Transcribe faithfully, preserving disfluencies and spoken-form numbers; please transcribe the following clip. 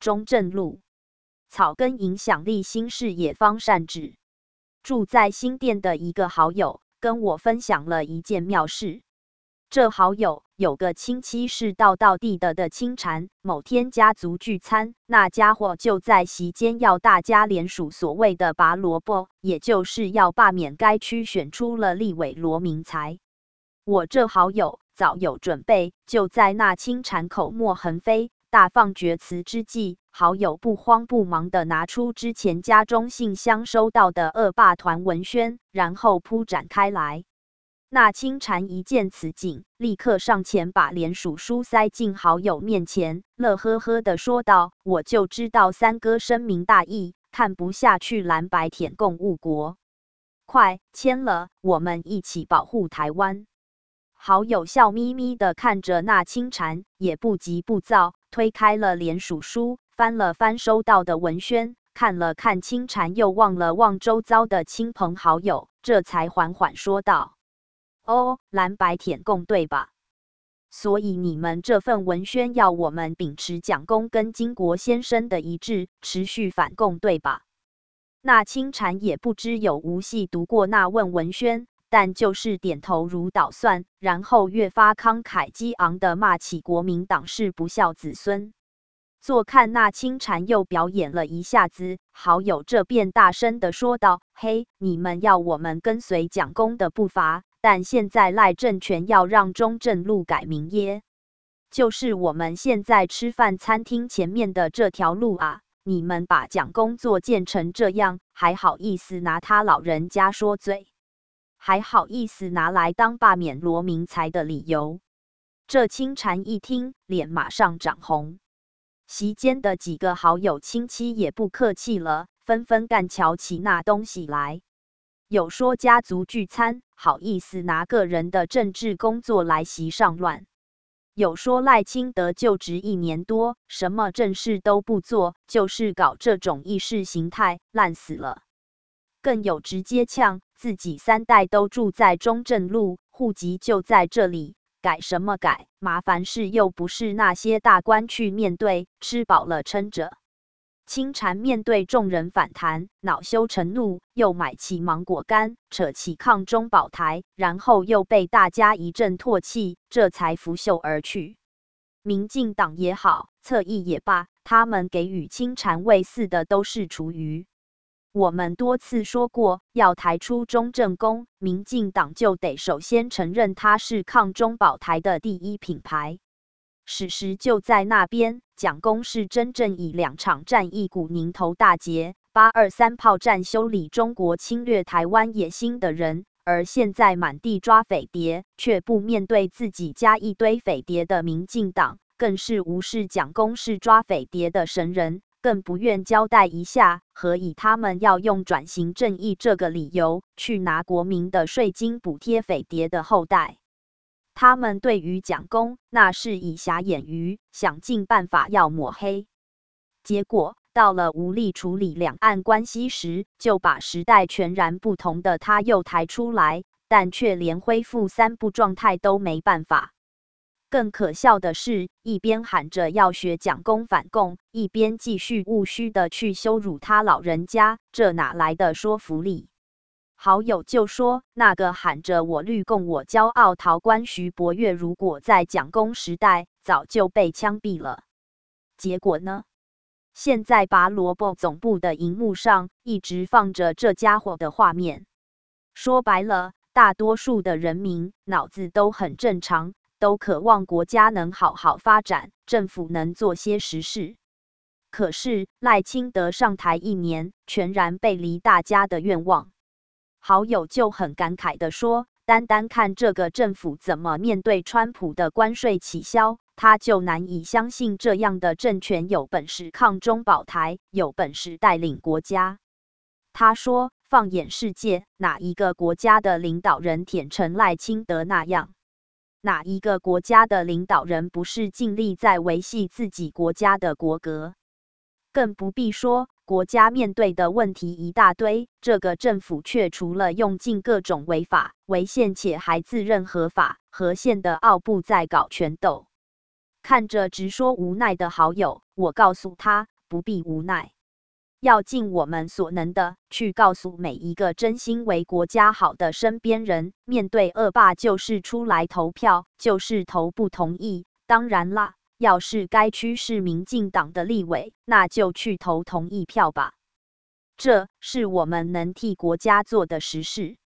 中正路。草根影响力新视野方善止。住在新店的一个好友跟我分享了一件妙事。这好友有个亲戚是道道地的的清禅，某天家族聚餐，那家伙就在席间要大家联署所谓的拔萝卜，也就是要罢免该区选出了立委罗明才。我这好友早有准备，就在那清禅口沫横飞大放厥词之际，好友不慌不忙地拿出之前家中信箱收到的恶霸团文宣，然后铺展开来。那清禅一见此景，立刻上前把联署书塞进好友面前，乐呵呵地说道：“我就知道三哥深明大义，看不下去蓝白舔共误国，快签了，我们一起保护台湾。”好友笑眯眯地看着那清禅，也不急不躁，推开了联署书，翻了翻收到的文宣，看了看清禅，又望了望周遭的亲朋好友，这才缓缓说道：“哦，蓝白舔共对吧？所以你们这份文宣要我们秉持蒋公跟金国先生的一致，持续反共对吧？”那清禅也不知有无细读过那问文宣，但就是点头如捣蒜，然后越发慷慨激昂地骂起国民党是不孝子孙。坐看那清禅又表演了一下子，好友这便大声地说道：“嘿，你们要我们跟随蒋公的步伐，但现在赖政权要让中正路改名耶，就是我们现在吃饭餐厅前面的这条路啊！你们把蒋公作建成这样，还好意思拿他老人家说嘴？还好意思拿来当罢免罗明才的理由？”这清禅一听，脸马上涨红。席间的几个好友亲戚也不客气了，纷纷干瞧起那东西来。有说家族聚餐，好意思拿个人的政治工作来席上乱；有说赖清德就职一年多，什么正事都不做，就是搞这种意识形态，烂死了。更有直接呛自己三代都住在中正路，户籍就在这里。改什么改？麻烦事又不是那些大官去面对，吃饱了撑着。清禅面对众人反弹，恼羞成怒，又买起芒果干，扯起抗中保台，然后又被大家一阵唾弃，这才拂袖而去。民进党也好，侧翼也罢，他们给予清禅类似的都是厨余。我们多次说过，要抬出中正公，民进党就得首先承认它是抗中保台的第一品牌。史实就在那边，蒋公是真正以两场战役股宁头大捷、八二三炮战修理中国侵略台湾野心的人，而现在满地抓匪谍，却不面对自己家一堆匪谍的民进党，更是无视蒋公是抓匪谍的神人。更不愿交代一下，何以他们要用转型正义这个理由去拿国民的税金补贴匪谍的后代？他们对于蒋公那是以瑕掩瑜，想尽办法要抹黑。结果到了无力处理两岸关系时，就把时代全然不同的他又抬出来，但却连恢复三不状态都没办法。更可笑的是，一边喊着要学蒋公反共，一边继续务虚的去羞辱他老人家，这哪来的说服力？好友就说，那个喊着我绿共我骄傲逃官徐伯岳，如果在蒋公时代，早就被枪毙了。结果呢？现在拔萝卜总部的荧幕上一直放着这家伙的画面。说白了，大多数的人民脑子都很正常。都渴望国家能好好发展，政府能做些实事。可是赖清德上台一年，全然背离大家的愿望。好友就很感慨地说，单单看这个政府怎么面对川普的关税起销，他就难以相信这样的政权有本事抗中保台，有本事带领国家。他说，放眼世界，哪一个国家的领导人舔成赖清德那样？哪一个国家的领导人不是尽力在维系自己国家的国格？更不必说，国家面对的问题一大堆，这个政府却除了用尽各种违法、违宪，且还自认合法、合宪的奥步在搞权斗。看着直说无奈的好友，我告诉他， 不必无奈。要尽我们所能的去告诉每一个真心为国家好的身边人，面对恶霸就是出来投票，就是投不同意。当然啦，要是该区是民进党的立委，那就去投同意票吧。这是我们能替国家做的实事。